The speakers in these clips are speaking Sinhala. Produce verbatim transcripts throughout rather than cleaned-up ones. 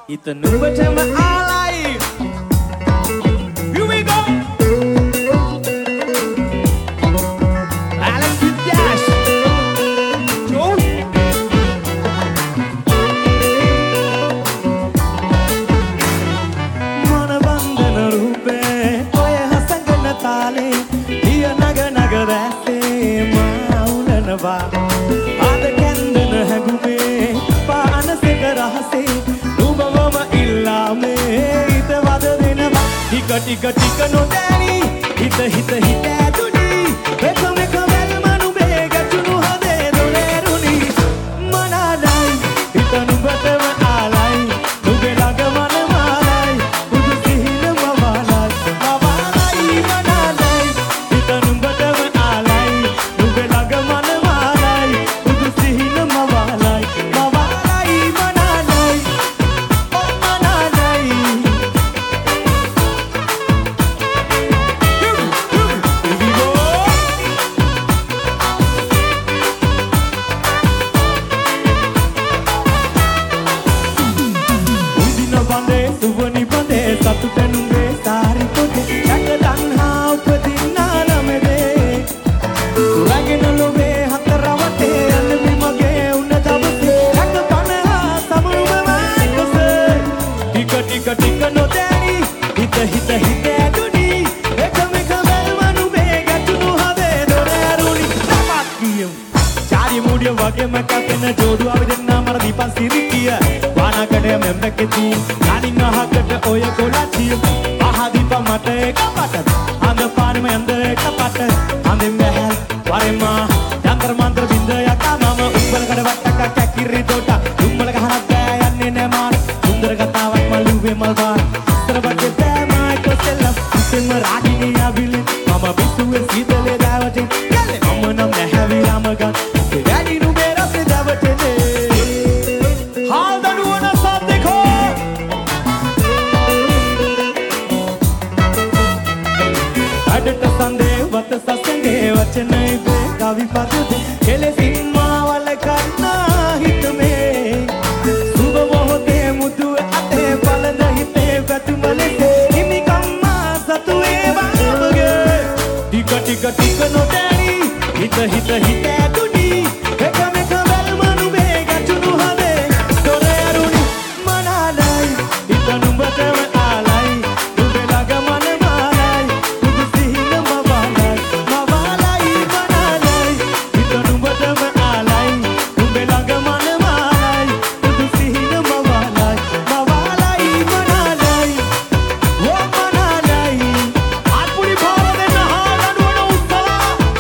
හිත නුඹටම ආලයි. Here we go. Alex with Dash. Joe. मन बंधन रूपे ओय हसंगन ताले दिया नग नग वैसे माउननवा आद कैंदन है गुमे पान से रहसे नुबवम इल्ला में इत वद देनवा टिक टिक टिक नो डैनी हित हित हित दुनी बेक मेक वेल मनु बेग चुनु हदे दोलेरुनी मनालाई हित नुबटम आलाई नुबे लग मन मालाई बुදු සිහින මවාලයි මවාලයි මනාලයි හිත නුඹටම ආලයි නුබේ ළඟ මන මාලයි බුදු සිහින මවාලයි මවාලයි මනාලයි ඔ මනාලයි උදින බඳේ සුවනි බඳේ සතුට නුඹේ සාරි පොතේ යක තණ්හා උපදින්නා නමදේ රැගෙන ලොවේ හතරවටේ අනවි මගේ උණ දවසේ යක පනහා සමුරුමමයි කොසේ ටික ටික ටික නොදැනි හිත හිත හිත ඇදුනි එක මෙක වැල්මනු මේ ගැටුණු හදේ දොර ඇරුණි නමක් කියමු චාරිය මුඩිය වගේම කැපෙන ජෝඩු අපි දෙන්නා මර දීපන් සිරිකිය වානකඩය මෙම්බකෙති අනින් අහකට ඔය කොලචිය අහදීප මට එක පට අඳ පාරෙම යන්ද එක පට අඳින් බැහැල් වරෙමා යන්තර මන්ත්‍ර බින්ද යකා මම උඹලකට වට්ටක් කැකිරි තෝට උඹල ගහනක් බෑ යන්නේ නෑ මාර සුන්දර කතාවක් මළුවේ මල් බාර ඉතර වගේ බෑමයි කොසෙල්ලම් ඉතින්ම රාගිනී අවිලි මම පිටුවේ සීතලේ දාවටින් යල්ලේ මම නම් නැහැවි රාමගන් ඒ වැඩි නුඹේ රසේ දවටනේ हाल दनुवन साथ देखो अडट संदे वत ससंगे वचन बे कवि पद खेले सिम्मा वाल करना हित में सुबह होते मुदु अते पलद हिते बतमले से हिमी कम्मा सतुए बाबगे टिक टिक टिक नो डैनी हित हित हित दुनी एक मेक वेल मनु बेग चुनु हदे दोरे अरुणी मनालाई हित नुඹටම ආලයි නුඹේ ළඟ මන මාලයි බුදු සිහින මවාලයි මවාලයි මනාලයි හිත නුඹටම ආලයි නුඹේ ළඟ මන මාලයි බුදු සිහින මවාලයි මවාලයි මනාලයි ඕ මනාලයි අත්පුඩි පාර දෙන්න හාල් දනුවන උස්සලා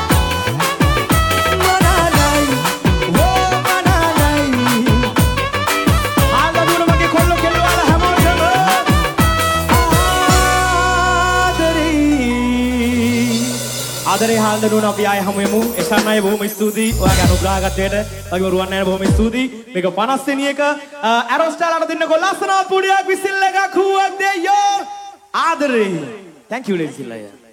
මනාලයි ඕ මනාලයි හාල් දනුවන මගේ කොල්ල කෙල්ලවල හැමෝටම ආදරේ ආදරේ හාල් දනුවන අපි ආයෙ හමු යමු එසන් අය බොහොම ස්තුතියි ඔයාගේ අනුග්‍රහකත්වයට වගේම රුවන් අය බොහොම ස්තුතියි මේක පනස් වෙනි එක ඇරෝස්ටාලාට දෙන්නකො ලස්සන පුඩියක් විසිල් එකක් හුවක් දෙයෝ ආදරේ thank you ලෙසිල් අය